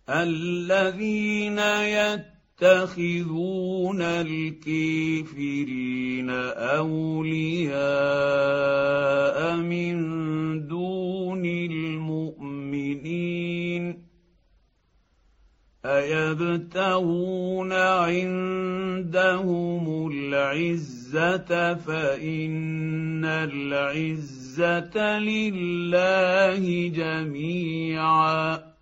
الذين يتخذون الكافرين اولياء من دون المؤمنين ايبتغون عندهم العزه فان العزه لله جميعا